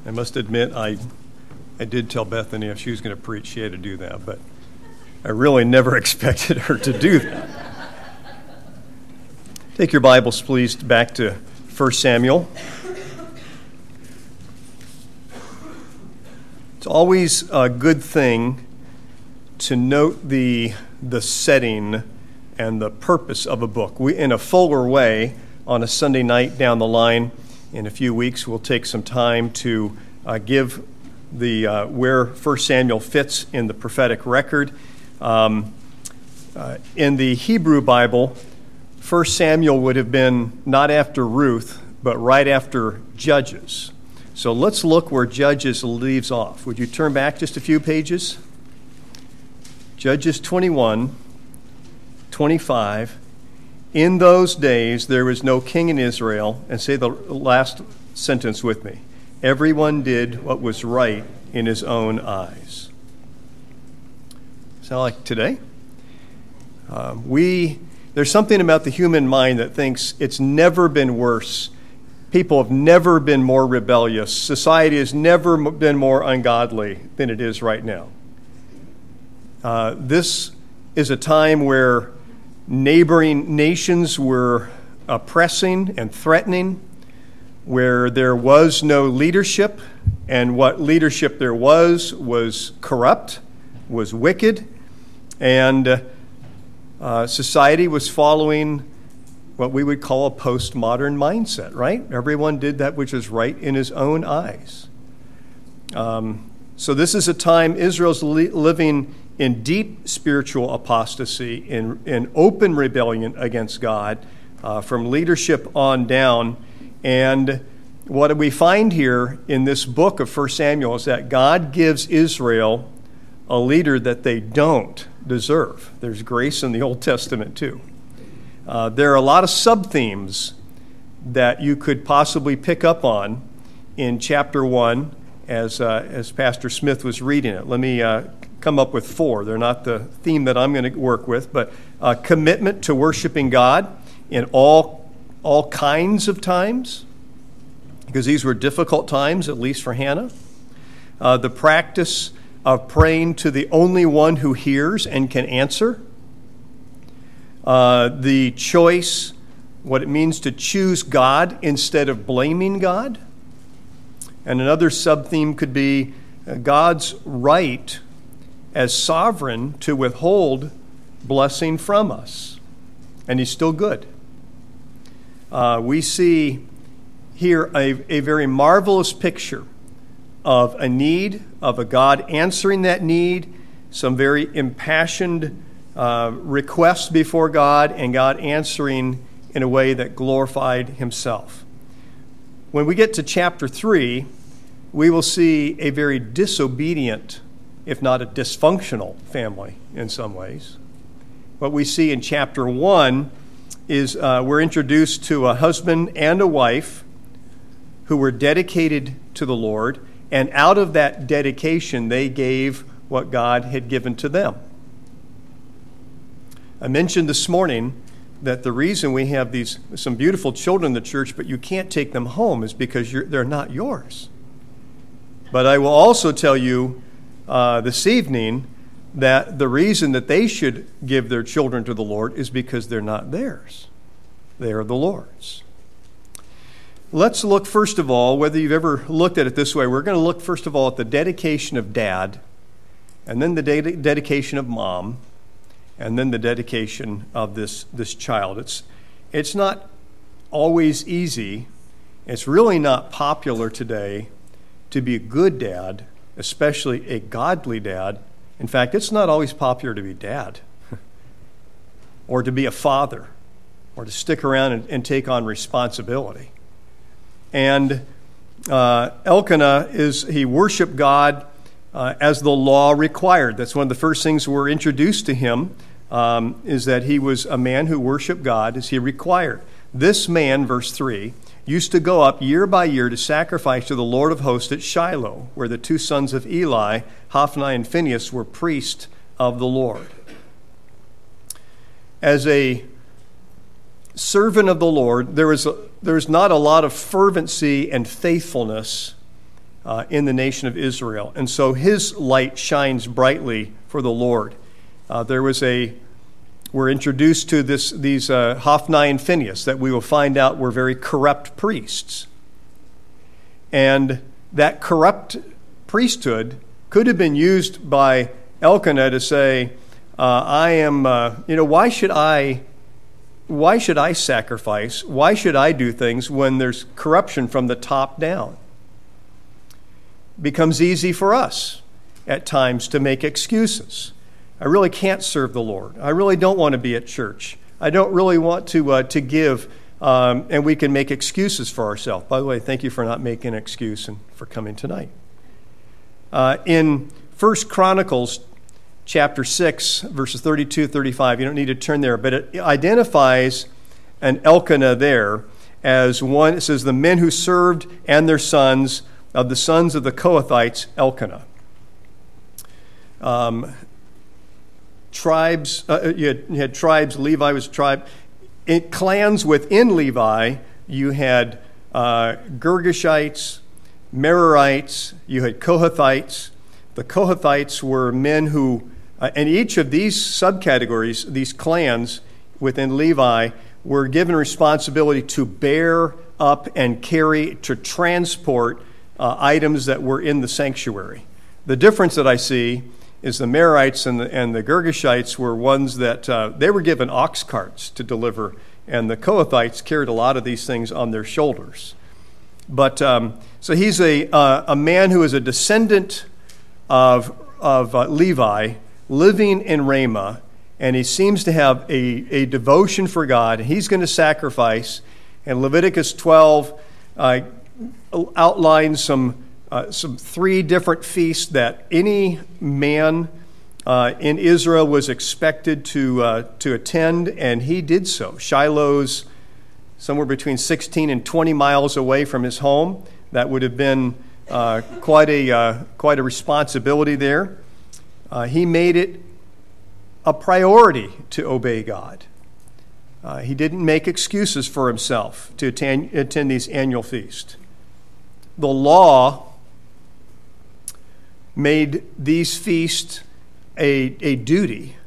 I must admit, I did tell Bethany if she was going to preach, she had to do that, but I really never expected her to do that. Take your Bibles, please, back to 1 Samuel. It's always a good thing to note the setting and the purpose of a book. We, in a fuller way, on a Sunday night down the line, in a few weeks, we'll take some time to give the where 1 Samuel fits in the prophetic record. In the Hebrew Bible, 1 Samuel would have been not after Ruth, but right after Judges. So let's look where Judges leaves off. Would you turn back just a few pages? Judges 21, 25. In those days there was no king in Israel, and say the last sentence with me. Everyone did what was right in his own eyes. Sound like today? There's something about the human mind that thinks it's never been worse. People have never been more rebellious. Society has never been more ungodly than it is right now. This is a time where neighboring nations were oppressing and threatening, where there was no leadership, and what leadership there was corrupt, was wicked, and society was following what we would call a postmodern mindset, right? Everyone did that which was right in his own eyes. So this is a time Israel's living in deep spiritual apostasy, in open rebellion against God, from leadership on down. And what we find here in this book of 1 Samuel is that God gives Israel a leader that they don't deserve. There's grace in the Old Testament too. There are a lot of sub-themes that you could possibly pick up on in chapter 1 as Pastor Smith was reading it. Let me come up with 4. They're not the theme that I'm going to work with, but commitment to worshiping God in all kinds of times, because these were difficult times, at least for Hannah. The practice of praying to the only one who hears and can answer. The choice, what it means to choose God instead of blaming God. And another sub-theme could be God's right as sovereign to withhold blessing from us. And he's still good. We see here a very marvelous picture of a need, of a God answering that need, some very impassioned requests before God, and God answering in a way that glorified himself. When we get to chapter 3, we will see a very disobedient, if not a dysfunctional family in some ways. What we see in chapter 1 is we're introduced to a husband and a wife who were dedicated to the Lord, and out of that dedication they gave what God had given to them. I mentioned this morning that the reason we have some beautiful children in the church, but you can't take them home, is because they're not yours. But I will also tell you this evening that the reason that they should give their children to the Lord is because they're not theirs. They are the Lord's. Let's look first of all, whether you've ever looked at it this way, we're going to look first of all at the dedication of dad, and then the dedication of mom, and then the dedication of this child. It's not always easy. It's really not popular today to be a good dad, especially a godly dad. In fact, it's not always popular to be dad or to be a father or to stick around and take on responsibility. And Elkanah he worshiped God as the law required. That's one of the first things we're introduced to him, is that he was a man who worshiped God as he required. This man, verse 3, used to go up year by year to sacrifice to the Lord of hosts at Shiloh, where the 2 sons of Eli, Hophni and Phinehas, were priests of the Lord. As a servant of the Lord, there is not a lot of fervency and faithfulness in the nation of Israel. And so his light shines brightly for the Lord. We're introduced to these Hophni and Phinehas that we will find out were very corrupt priests. And that corrupt priesthood could have been used by Elkanah to say, why should I sacrifice? Why should I do things when there's corruption from the top down? It becomes easy for us at times to make excuses. I really can't serve the Lord. I really don't want to be at church. I don't really want to give, and we can make excuses for ourselves. By the way, thank you for not making an excuse and for coming tonight. In 1 Chronicles chapter 6, verses 32, 35, you don't need to turn there, but it identifies an Elkanah there as one. It says, the men who served and their sons, of the sons of the Kohathites, Elkanah. Tribes, you had tribes. Levi was a tribe. In clans within Levi, you had Girgashites, Merarites, you had Kohathites. The Kohathites were men who, and each of these subcategories, these clans within Levi, were given responsibility to bear up and carry, to transport items that were in the sanctuary. The difference that I see is the Merarites and the Girgashites were ones that they were given ox carts to deliver, and the Kohathites carried a lot of these things on their shoulders. But so he's a man who is a descendant of Levi, living in Ramah, and he seems to have a devotion for God. He's going to sacrifice, and Leviticus 12 outlines some 3 different feasts that any man in Israel was expected to attend, and he did so. Shiloh's somewhere between 16 and 20 miles away from his home. That would have been quite a responsibility there. He made it a priority to obey God. He didn't make excuses for himself to attend these annual feasts. The law made these feasts a duty.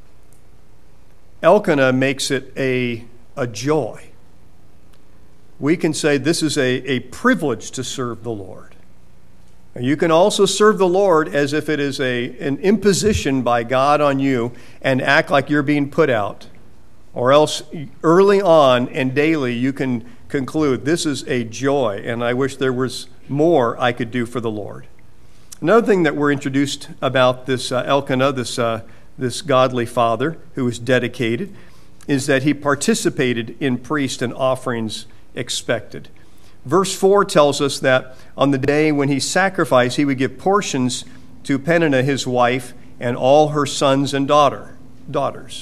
Elkanah makes it a joy. We can say this is a privilege to serve the Lord. And you can also serve the Lord as if it is an imposition by God on you and act like you're being put out. Or else early on and daily you can conclude this is a joy and I wish there was more I could do for the Lord. Another thing that we're introduced about this Elkanah, this godly father who was dedicated, is that he participated in priest and offerings expected. Verse 4 tells us that on the day when he sacrificed, he would give portions to Peninnah, his wife, and all her sons and daughters.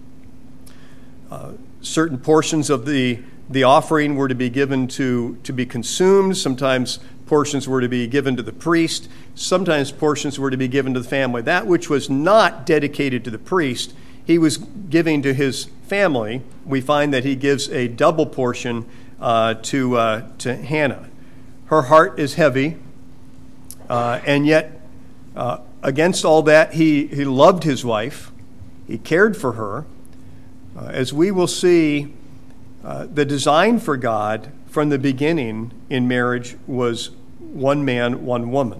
Certain portions of the offering were to be given to be consumed. Sometimes portions were to be given to the priest. Sometimes portions were to be given to the family. That which was not dedicated to the priest, he was giving to his family. We find that he gives a double portion to Hannah. Her heart is heavy, and yet against all that, he loved his wife. He cared for her. As we will see, the design for God from the beginning in marriage was one man, one woman.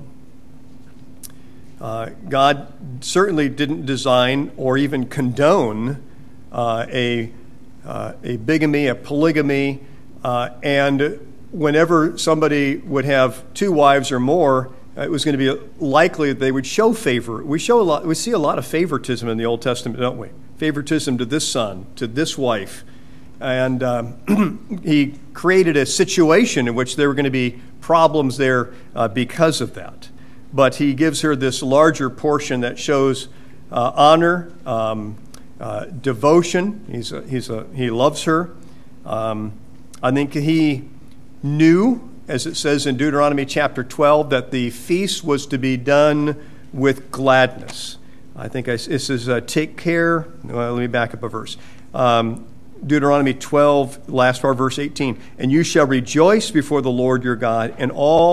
God certainly didn't design or even condone a bigamy, a polygamy, and whenever somebody would have 2 wives or more, it was going to be likely that they would show favor. We see a lot of favoritism in the Old Testament, don't we? Favoritism to this son, to this wife. And he created a situation in which there were going to be problems there because of that. But he gives her this larger portion that shows honor, devotion. He loves her. I think he knew, as it says in Deuteronomy chapter 12, that the feast was to be done with gladness. I think it says, take care. Well, let me back up a verse. Deuteronomy 12, last part, verse 18. And you shall rejoice before the Lord your God in all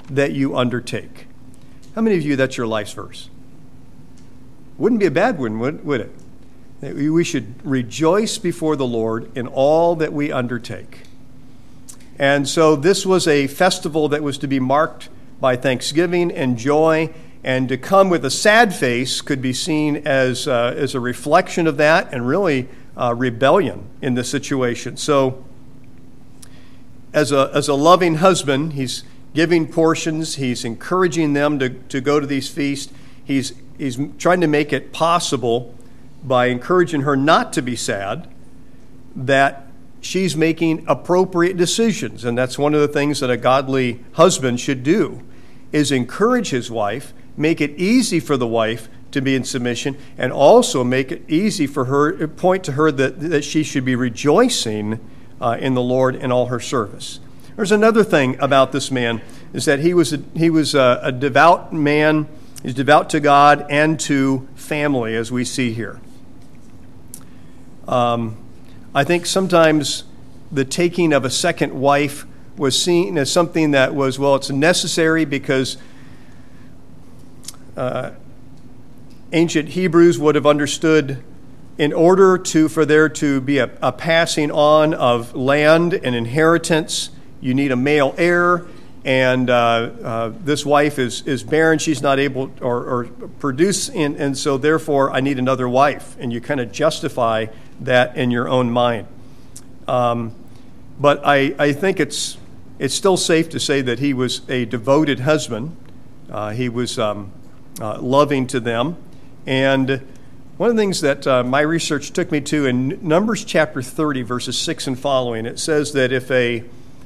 that you undertake. How many of you, that's your life's verse? Wouldn't be a bad one, would it? That we should rejoice before the Lord in all that we undertake. And so this was a festival that was to be marked by thanksgiving and joy, and to come with a sad face could be seen as a reflection of that, and really rebellion in the situation. So as a loving husband, he's giving portions, he's encouraging them to go to these feasts. He's trying to make it possible by encouraging her not to be sad, that she's making appropriate decisions. And that's one of the things that a godly husband should do, is encourage his wife, make it easy for the wife to be in submission, and also make it easy for her, point to her that she should be rejoicing in the Lord in all her service. There's another thing about this man, is that he was a devout man. He's devout to God and to family, as we see here. I think sometimes the taking of a second wife was seen as something that was, well, it's necessary because ancient Hebrews would have understood, in order for there to be a passing on of land and inheritance, you need a male heir, and this wife is barren. She's not able or produce, and so therefore I need another wife. And you kind of justify that in your own mind. But I think it's still safe to say that he was a devoted husband. He was loving to them. And one of the things that my research took me to in Numbers chapter 30, verses 6 and following, it says that if a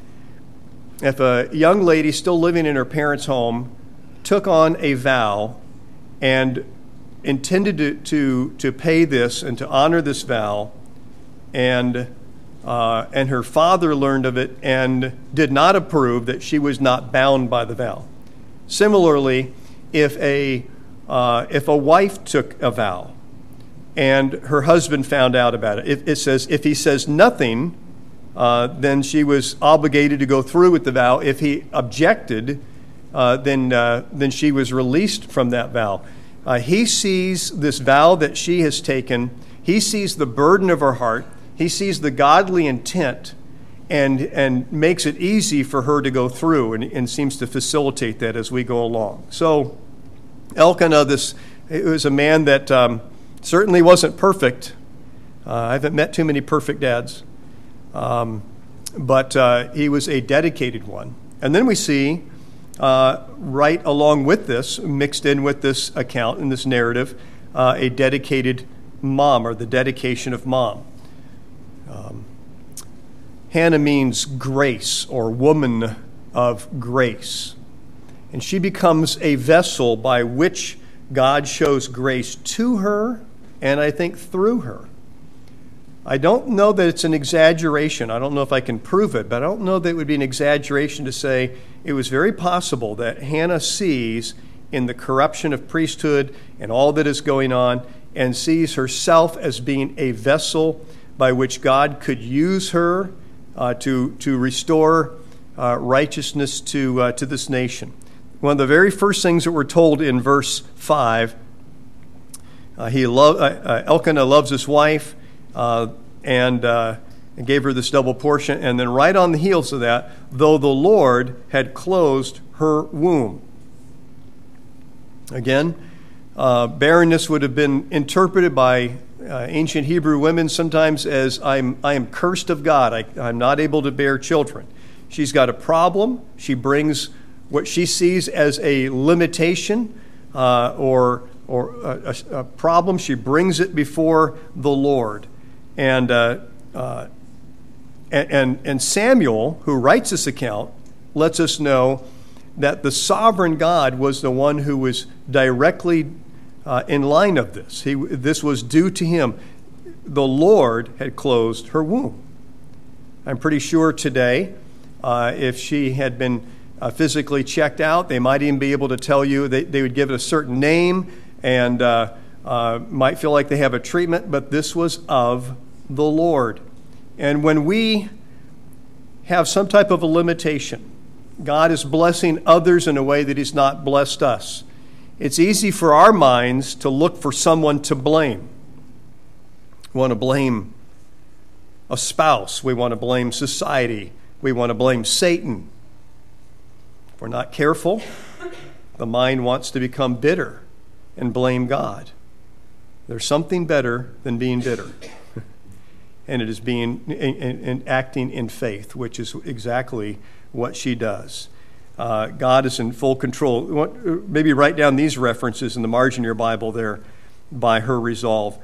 young lady still living in her parents' home took on a vow and intended to pay this and to honor this vow, and her father learned of it and did not approve, that she was not bound by the vow. Similarly, if a wife took a vow and her husband found out about it, it says if he says nothing, then she was obligated to go through with the vow. If he objected, then she was released from that vow. He sees this vow that she has taken. He sees the burden of her heart. He sees the godly intent, and makes it easy for her to go through, and seems to facilitate that as we go along. So Elkanah, it was a man that certainly wasn't perfect. I haven't met too many perfect dads. But he was a dedicated one. And then we see, right along with this, mixed in with this account in this narrative, a dedicated mom, or the dedication of mom. Hannah means grace, or woman of grace. And she becomes a vessel by which God shows grace to her, and I think through her. I don't know that it's an exaggeration. I don't know if I can prove it, but I don't know that it would be an exaggeration to say it was very possible that Hannah sees in the corruption of priesthood and all that is going on, and sees herself as being a vessel by which God could use her to restore righteousness to this nation. One of the very first things that we're told in verse 5, Elkanah loves his wife, and gave her this double portion. And then right on the heels of that, though the Lord had closed her womb. Again, barrenness would have been interpreted by ancient Hebrew women sometimes as I am cursed of God. I'm not able to bear children. She's got a problem. She brings what she sees as a limitation or a problem. She brings it before the Lord. And Samuel, who writes this account, lets us know that the sovereign God was the one who was directly in line of this. This was due to him. The Lord had closed her womb. I'm pretty sure today, if she had been physically checked out, they might even be able to tell you, they would give it a certain name, and might feel like they have a treatment, but this was of the Lord. And when we have some type of a limitation, God is blessing others in a way that He's not blessed us. It's easy for our minds to look for someone to blame. We want to blame a spouse. We want to blame society. We want to blame Satan. If we're not careful, the mind wants to become bitter and blame God. There's something better than being bitter. And it is being and acting in faith, which is exactly what she does. God is in full control. Maybe write down these references in the margin of your Bible there by her resolve.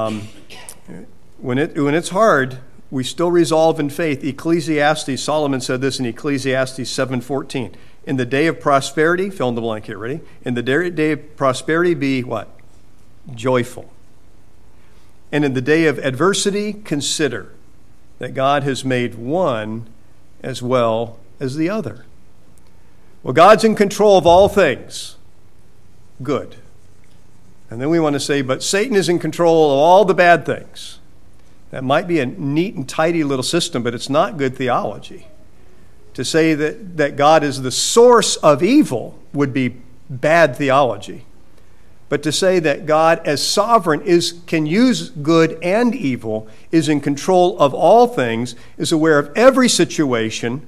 When it's hard, we still resolve in faith. Ecclesiastes, Solomon said this in Ecclesiastes 7:14. In the day of prosperity, fill in the blank here, ready? In the day of prosperity, be what? Joyful. And in the day of adversity, consider that God has made one as well as the other. Well, God's in control of all things. Good. And then we want to say, but Satan is in control of all the bad things. That might be a neat and tidy little system, but it's not good theology. To say that God is the source of evil would be bad theology. But to say that God, as sovereign, can use good and evil, is in control of all things, is aware of every situation,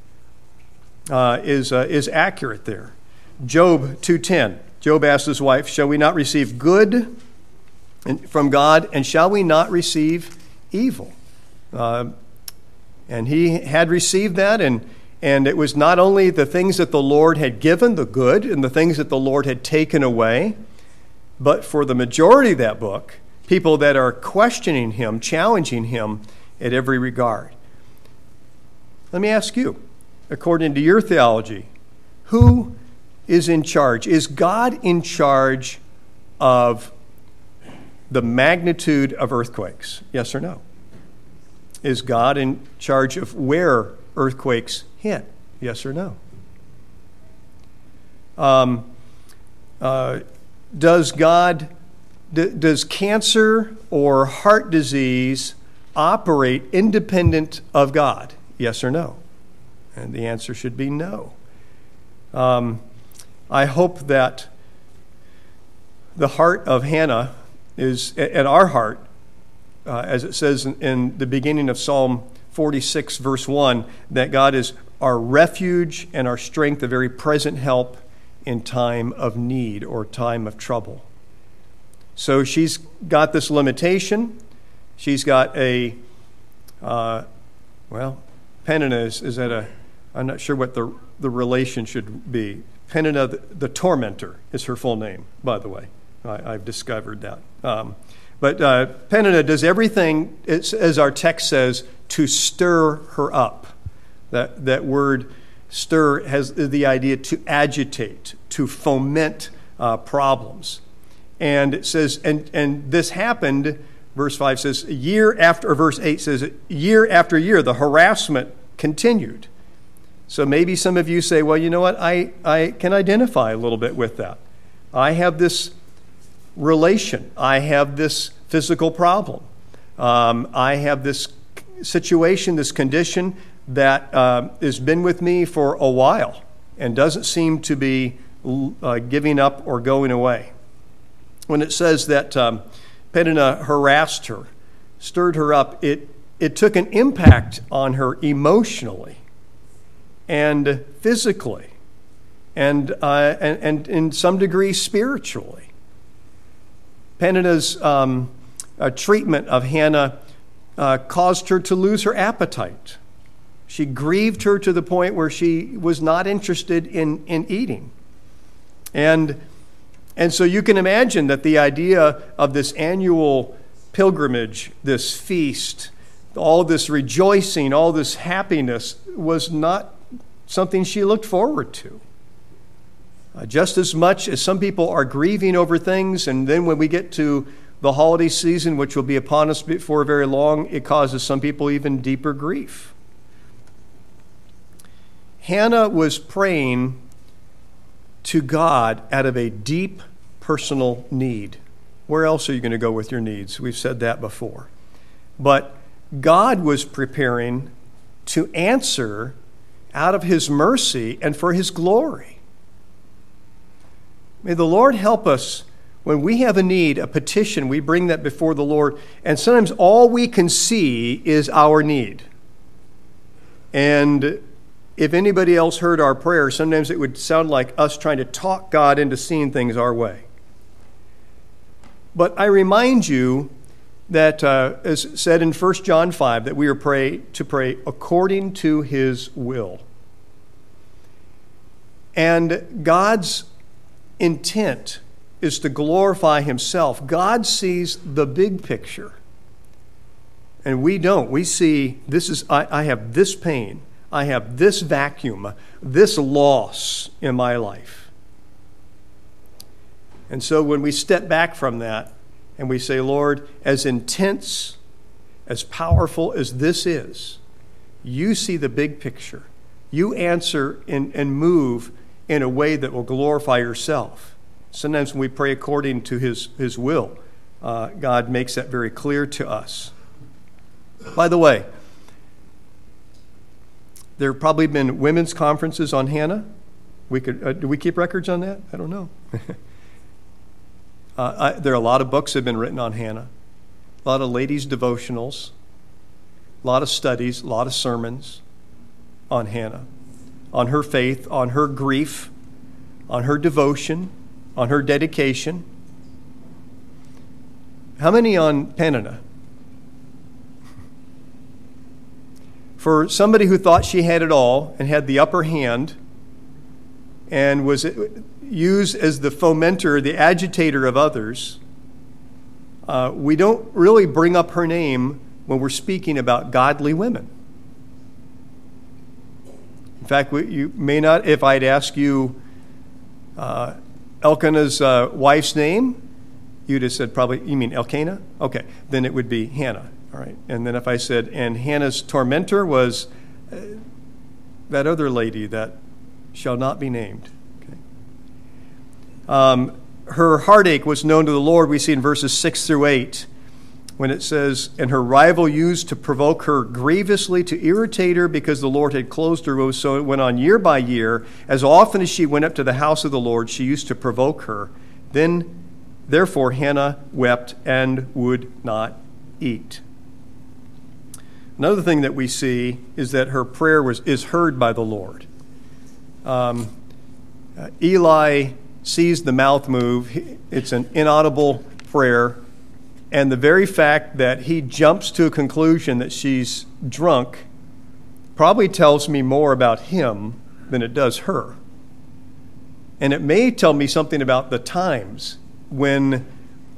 is accurate there. Job 2:10. Job asked his wife, "Shall we not receive good from God, and shall we not receive evil?" And he had received that, and it was not only the things that the Lord had given, the good, and the things that the Lord had taken away, but for the majority of that book, people that are questioning him, challenging him at every regard. Let me ask you, according to your theology, who is in charge? Is God in charge of the magnitude of earthquakes? Yes or no? Is God in charge of where earthquakes hit? Yes or no? Does cancer or heart disease operate independent of God? Yes or no? And the answer should be no. I hope that the heart of Hannah is, and our heart, as it says in the beginning of Psalm 46, verse 1, that God is our refuge and our strength, a very present help in time of need or time of trouble. So she's got this limitation. She's got Peninnah is at I'm not sure what the relation should be. Peninnah, the tormentor, is her full name, by the way. I've discovered that. But Peninnah does everything, as our text says, to stir her up. That word stir has the idea to agitate, to foment problems. And it says, and this happened, verse 5 says, verse 8 says, year after year, the harassment continued. So maybe some of you say, well, you know what, I can identify a little bit with that. I have this relation. I have this physical problem. I have this situation, this condition that has been with me for a while and doesn't seem to be giving up or going away. When it says that Peninnah harassed her, stirred her up, it took an impact on her emotionally and physically and in some degree spiritually. Peninnah's treatment of Hannah caused her to lose her appetite. She grieved her to the point where she was not interested in eating. And so you can imagine that the idea of this annual pilgrimage, this feast, all this rejoicing, all this happiness was not something she looked forward to. Just as much as some people are grieving over things, and then when we get to the holiday season, which will be upon us before very long, it causes some people even deeper grief. Hannah was praying to God out of a deep personal need. Where else are you going to go with your needs? We've said that before. But God was preparing to answer out of his mercy and for his glory. May the Lord help us when we have a need, a petition, we bring that before the Lord, and sometimes all we can see is our need. And if anybody else heard our prayer, sometimes it would sound like us trying to talk God into seeing things our way. But I remind you that, as said in 1 John 5, that we are to pray according to his will. And God's intent is to glorify himself. God sees the big picture. And we don't. We see, I have this pain. I have this vacuum, this loss in my life. And so when we step back from that and we say, Lord, as intense, as powerful as this is, you see the big picture. You answer and move in a way that will glorify yourself. Sometimes when we pray according to his will, God makes that very clear to us. By the way, there have probably been women's conferences on Hannah. Do we keep records on that? I don't know. There are a lot of books that have been written on Hannah, a lot of ladies' devotionals, a lot of studies, a lot of sermons on Hannah, on her faith, on her grief, on her devotion, on her dedication. How many on Peninnah? For somebody who thought she had it all and had the upper hand and was used as the fomenter, the agitator of others, we don't really bring up her name when we're speaking about godly women. In fact, you may not, if I'd ask you Elkanah's wife's name, you'd have said probably, you mean Elkanah? Okay, then it would be Hannah. All right. And then if I said, and Hannah's tormentor was that other lady that shall not be named. Okay. Her heartache was known to the Lord, we see in verses 6 through 8, when it says, and her rival used to provoke her grievously, to irritate her, because the Lord had closed her womb. So it went on year by year. As often as she went up to the house of the Lord, she used to provoke her. Therefore Hannah wept and would not eat. Another thing that we see is that her prayer is heard by the Lord. Eli sees the mouth move. It's an inaudible prayer. And the very fact that he jumps to a conclusion that she's drunk probably tells me more about him than it does her. And it may tell me something about the times when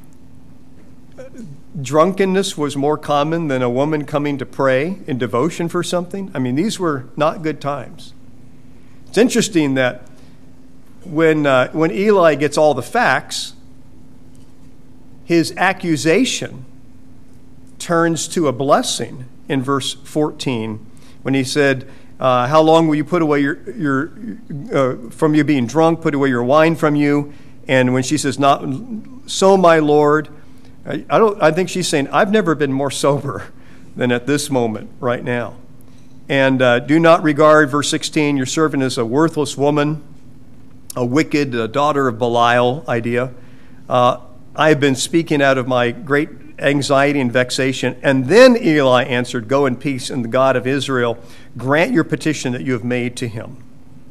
drunkenness was more common than a woman coming to pray in devotion for something. I mean, these were not good times. It's interesting that when Eli gets all the facts, his accusation turns to a blessing in verse 14 when he said, how long will you put away your from you being drunk, put away your wine from you? And when she says, not so, my Lord, I think she's saying, I've never been more sober than at this moment right now. And do not regard, verse 16, your servant as a worthless woman, a wicked daughter of Belial idea. I have been speaking out of my great anxiety and vexation. And then Eli answered, go in peace, and the God of Israel grant your petition that you have made to him.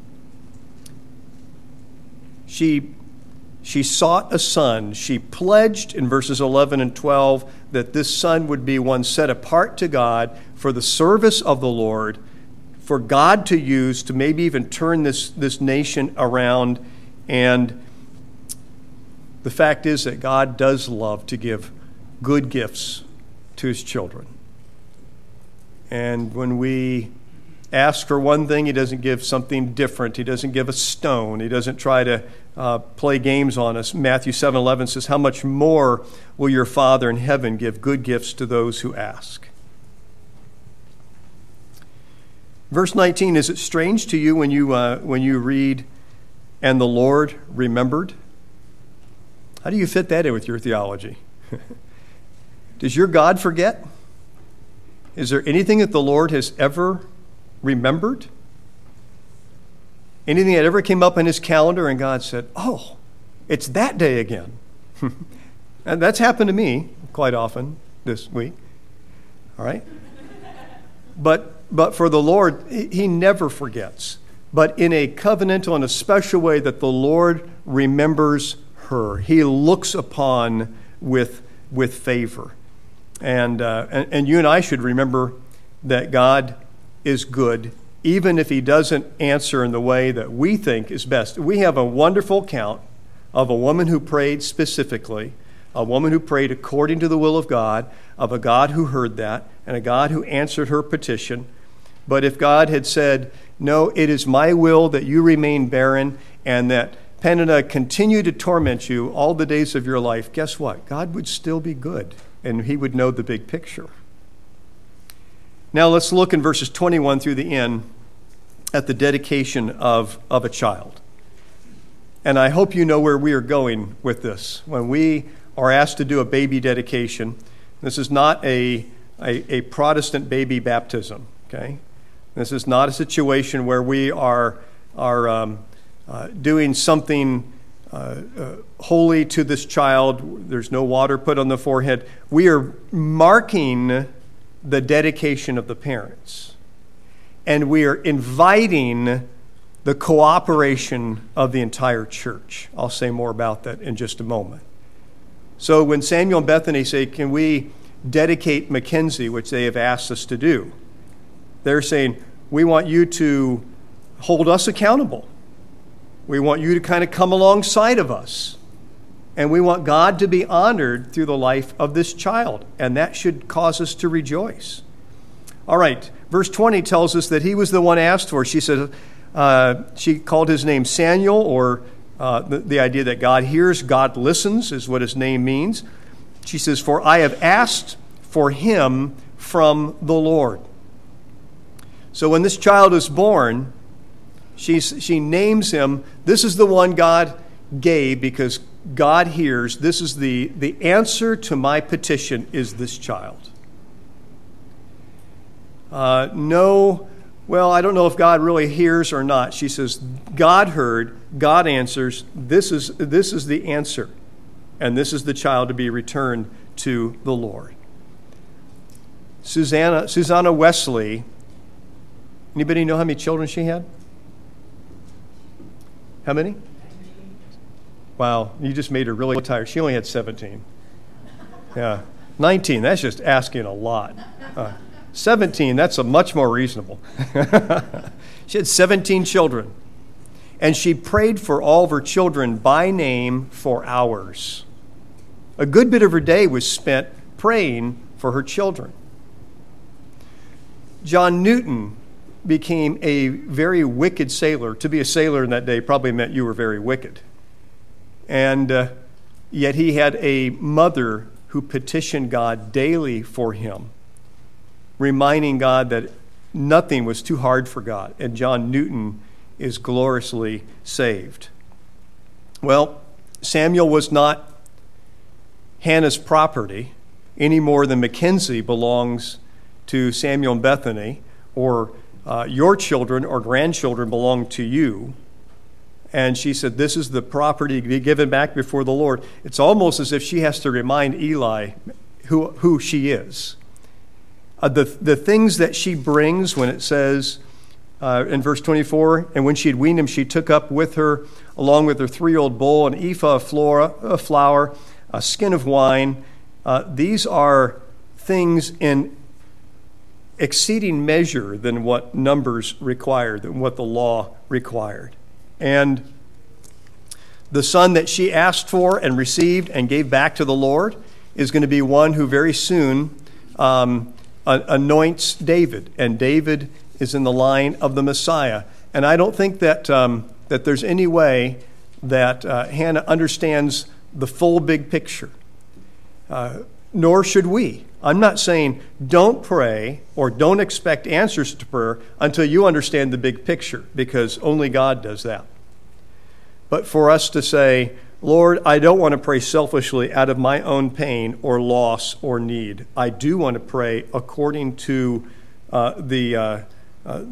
She sought a son. She pledged in verses 11 and 12 that this son would be one set apart to God for the service of the Lord, for God to use to maybe even turn this nation around. And the fact is that God does love to give good gifts to his children. And when we ask for one thing, he doesn't give something different. He doesn't give a stone. He doesn't try to play games on us. Matthew 7:11 says, how much more will your Father in heaven give good gifts to those who ask? Verse 19, is it strange to you when you read, and the Lord remembered? How do you fit that in with your theology? Does your God forget? Is there anything that the Lord has ever remembered? Anything that ever came up in his calendar and God said, oh, it's that day again. And that's happened to me quite often this week. All right? But for the Lord, he never forgets. But in a covenantal and a special way that the Lord remembers her. He looks upon with favor. And you and I should remember that God is good, even if he doesn't answer in the way that we think is best. We have a wonderful account of a woman who prayed specifically, a woman who prayed according to the will of God, of a God who heard that, and a God who answered her petition. But if God had said, no, it is my will that you remain barren and that Peninnah continue to torment you all the days of your life, guess what? God would still be good, and he would know the big picture. Now let's look in verses 21 through the end at the dedication of a child. And I hope you know where we are going with this. When we are asked to do a baby dedication, this is not a Protestant baby baptism, okay? This is not a situation where we are doing something holy to this child. There's no water put on the forehead. We are marking the dedication of the parents. And we are inviting the cooperation of the entire church. I'll say more about that in just a moment. So when Samuel and Bethany say, can we dedicate Mackenzie, which they have asked us to do, they're saying, we want you to hold us accountable. We want you to kind of come alongside of us. And we want God to be honored through the life of this child. And that should cause us to rejoice. All right, verse 20 tells us that he was the one asked for. She said, she called his name Samuel, or the idea that God hears, God listens is what his name means. She says, for I have asked for him from the Lord. So when this child is born, she names him. This is the one God gave because God hears. This is the answer to my petition is this child. No, well, I don't know if God really hears or not. She says, God heard, God answers. This is the answer. And this is the child to be returned to the Lord. Susanna Wesley, anybody know how many children she had? How many? Wow, you just made her really tired. She only had 17. Yeah, 19, that's just asking a lot. 17, that's a much more reasonable. She had 17 children. And she prayed for all of her children by name for hours. A good bit of her day was spent praying for her children. John Newton became a very wicked sailor. To be a sailor in that day probably meant you were very wicked. And yet he had a mother who petitioned God daily for him, reminding God that nothing was too hard for God. And John Newton is gloriously saved. Well, Samuel was not Hannah's property any more than Mackenzie belongs to Samuel and Bethany, or your children or grandchildren belong to you. And she said, this is the property to be given back before the Lord. It's almost as if she has to remind Eli who she is. The things that she brings when it says in verse 24, and when she had weaned him, she took up with her, along with her 3-year-old bull, an ephah of flour, a skin of wine. These are things in exceeding measure than what Numbers required, than what the law required. And the son that she asked for and received and gave back to the Lord is going to be one who very soon anoints David. And David is in the line of the Messiah. And I don't think that that there's any way that Hannah understands the full big picture. Nor should we. I'm not saying don't pray or don't expect answers to prayer until you understand the big picture, because only God does that. But for us to say, Lord, I don't want to pray selfishly out of my own pain or loss or need. I do want to pray according to the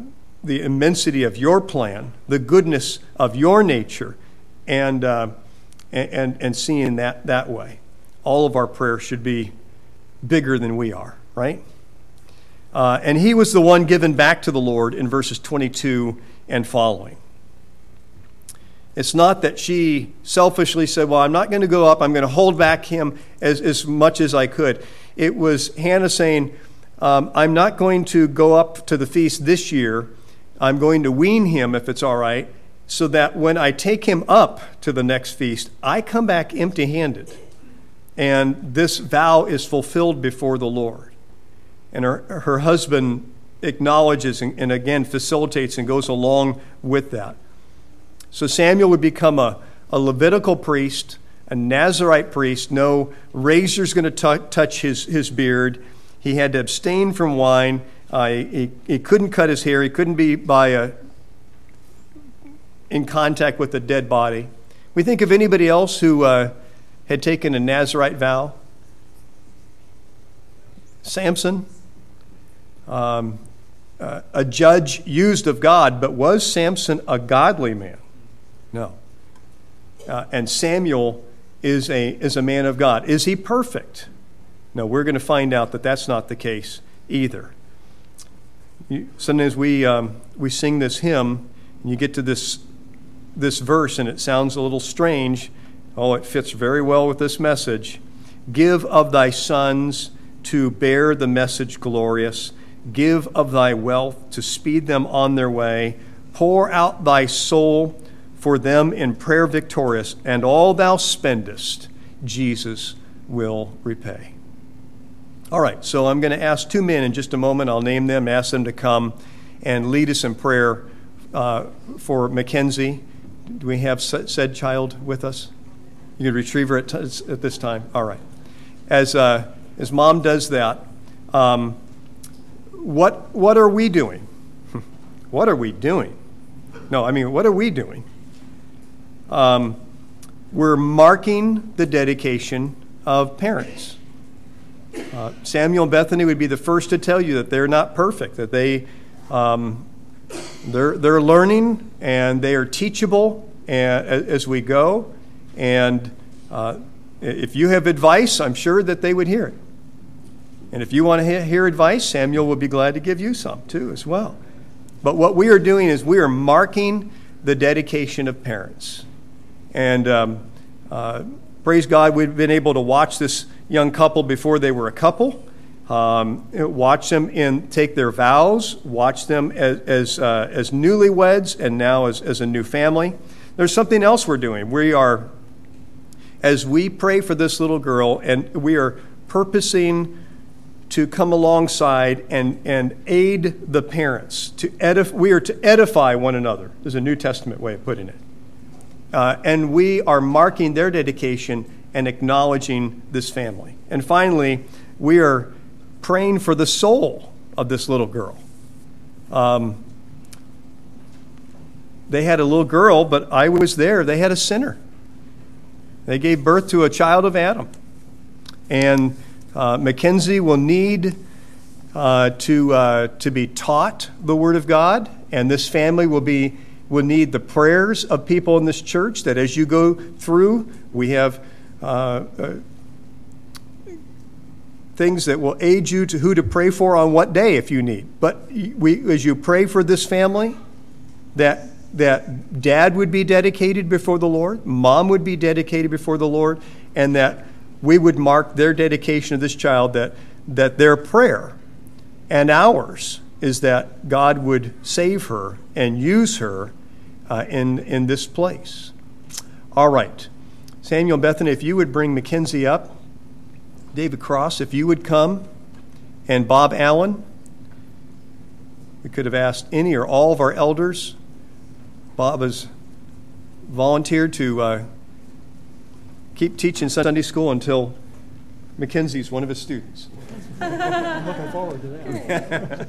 the immensity of your plan, the goodness of your nature, and seeing that way. All of our prayers should be bigger than we are, right? And he was the one given back to the Lord in verses 22 and following. It's not that she selfishly said, well, I'm not going to go up. I'm going to hold back him as much as I could. It was Hannah saying, I'm not going to go up to the feast this year. I'm going to wean him, if it's all right, so that when I take him up to the next feast, I come back empty-handed. And this vow is fulfilled before the Lord. And her husband acknowledges and again facilitates and goes along with that. So Samuel would become a Levitical priest, a Nazirite priest. No razor's going to touch his beard. He had to abstain from wine. He couldn't cut his hair. He couldn't be in contact with a dead body. We think of anybody else who had taken a Nazirite vow. Samson, a judge used of God, but was Samson a godly man? No. And Samuel is a man of God. Is he perfect? No, we're going to find out that that's not the case either. Sometimes we sing this hymn, and you get to this verse, and it sounds a little strange. Oh, it fits very well with this message. Give of thy sons to bear the message glorious. Give of thy wealth to speed them on their way. Pour out thy soul for them in prayer victorious, and all thou spendest, Jesus will repay. All right, so I'm going to ask two men in just a moment. I'll name them, ask them to come and lead us in prayer for Mackenzie. Do we have said child with us? You can retrieve her at this time. All right. As Mom does that, what are we doing? What are we doing? No, I mean, what are we doing? We're marking the dedication of parents. Samuel and Bethany would be the first to tell you that they're not perfect, that they're learning and they are teachable as we go. And if you have advice, I'm sure that they would hear it. And if you want to hear advice, Samuel will be glad to give you some too as well. But what we are doing is we are marking the dedication of parents. And praise God, we've been able to watch this young couple before they were a couple, watch them take their vows, watch them as newlyweds, and now as a new family. There's something else we're doing. We are, as we pray for this little girl, and we are purposing to come alongside and aid the parents. We are to edify one another. There's a New Testament way of putting it. And we are marking their dedication and acknowledging this family. And finally, we are praying for the soul of this little girl. They had a little girl, but I was there. They had a sinner. They gave birth to a child of Adam. And Mackenzie will need to be taught the Word of God, and this family will need the prayers of people in this church, that as you go through, we have things that will aid you to who to pray for on what day if you need. But as you pray for this family, that dad would be dedicated before the Lord, mom would be dedicated before the Lord, and that we would mark their dedication of this child, that their prayer and ours is that God would save her and use her in this place. All right. Samuel and Bethany, if you would bring Mackenzie up. David Cross, if you would come. And Bob Allen. We could have asked any or all of our elders. Bob has volunteered to keep teaching Sunday school until Mackenzie's one of his students. I'm looking forward to that.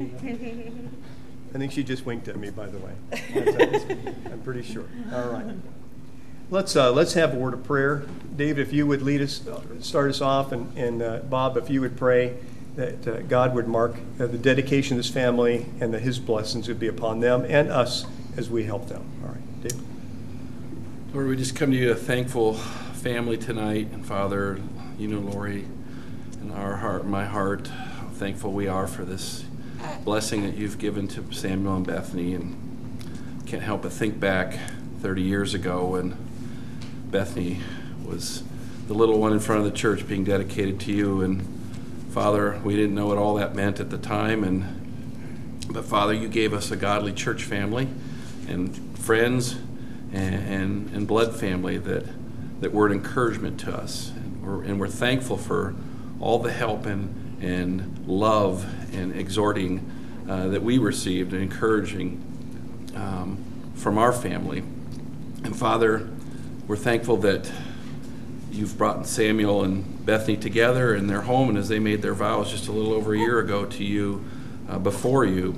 I think she just winked at me, by the way. I'm pretty sure. All right. Let's have a word of prayer. David, if you would lead us, start us off, and Bob, if you would pray, that God would mark the dedication of this family, and that his blessings would be upon them and us as we help them. All right, Dave. Lord, we just come to you a thankful family tonight. And Father, you know Lori and my heart, how thankful we are for this blessing that you've given to Samuel and Bethany. And can't help but think back 30 years ago when Bethany was the little one in front of the church being dedicated to you. And Father, we didn't know what all that meant at the time. But Father, you gave us a godly church family and friends and blood family that were an encouragement to us. And we're thankful for all the help and love and exhorting that we received and encouraging from our family. And Father, we're thankful that you've brought Samuel and Bethany together in their home, and as they made their vows just a little over a year ago to you, before you,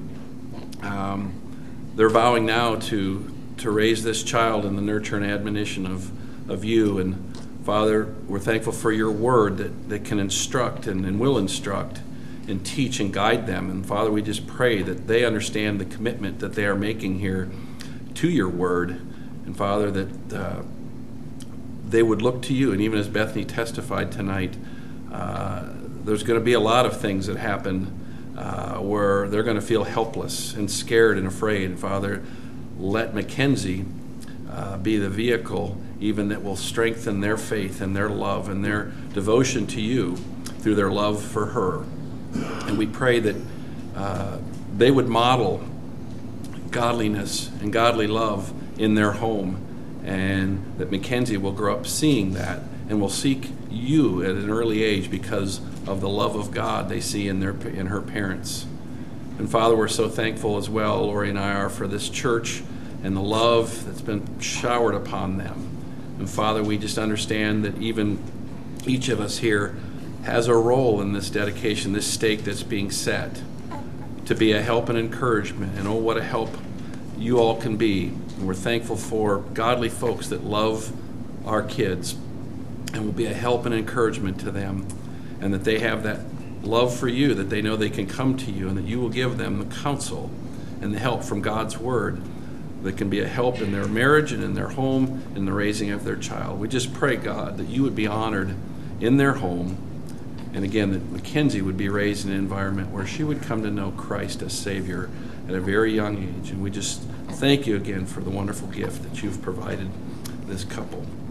they're vowing now to raise this child in the nurture and admonition of you. And Father, we're thankful for your word that can instruct and will instruct and teach and guide them. And Father, we just pray that they understand the commitment that they are making here to your word. And Father, that they would look to you. And even as Bethany testified tonight, there's going to be a lot of things that happen where they're going to feel helpless and scared and afraid. And Father, let Mackenzie be the vehicle even that will strengthen their faith and their love and their devotion to you through their love for her. And we pray that they would model godliness and godly love in their home, and that Mackenzie will grow up seeing that and will seek you at an early age because of the love of God they see in her parents. And Father, we're so thankful as well, Lori and I are, for this church and the love that's been showered upon them. And Father, we just understand that even each of us here has a role in this dedication, this stake that's being set, to be a help and encouragement. And oh, what a help you all can be. And we're thankful for godly folks that love our kids and will be a help and encouragement to them, and that they have that love for you, that they know they can come to you, and that you will give them the counsel and the help from God's word that can be a help in their marriage and in their home, in the raising of their child. We just pray, God, that you would be honored in their home, and again, that Mackenzie would be raised in an environment where she would come to know Christ as Savior at a very young age. And we just thank you again for the wonderful gift that you've provided this couple.